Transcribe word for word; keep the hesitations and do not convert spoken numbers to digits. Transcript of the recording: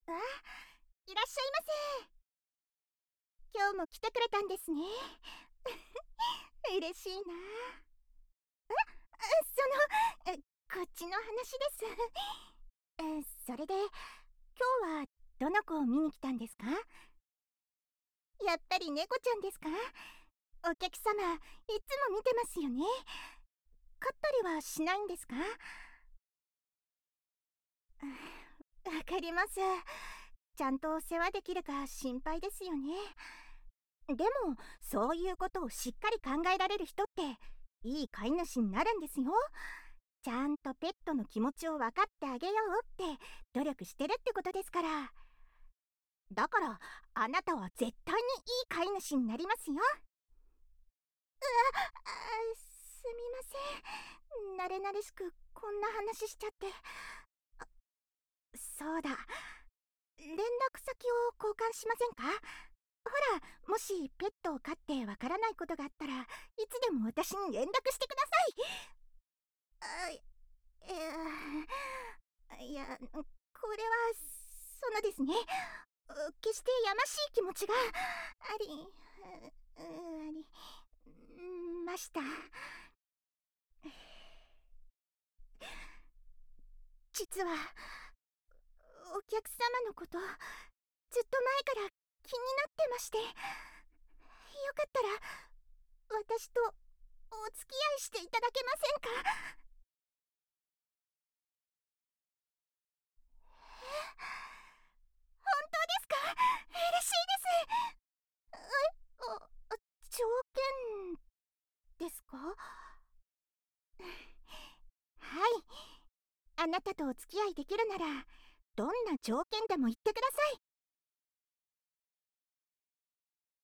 あ、いらっしゃいませ。今日も来てくれたんですね。嬉しいな。え、その、えこっちの話です。え、それで、今日はどの子を見に来たんですか？やっぱり猫ちゃんですか？お客様、いつも見てますよね。飼ったりはしないんですか？わかります。ちゃんとお世話できるか心配ですよね。でも、そういうことをしっかり考えられる人って、いい飼い主になるんですよ。ちゃんとペットの気持ちを分かってあげようって努力してるってことですから。だから、あなたは絶対にいい飼い主になりますよ。うわ、あ、すみません。慣れ慣れしくこんな話しちゃって。あ、そうだ。連絡先を交換しませんか？ほら、もしペットを飼ってわからないことがあったらいつでも私に連絡してください。あ、いや、いや、これはそのですね、決してやましい気持ちがあり、うありました。実はお客様のことずっと前から気になってまして、よかったら私とお付き合いしていただけませんか？え、本当ですか？嬉しいです。え、あ、条件ですか？はい。あなたとお付き合いできるなら、どんな条件でも言ってください。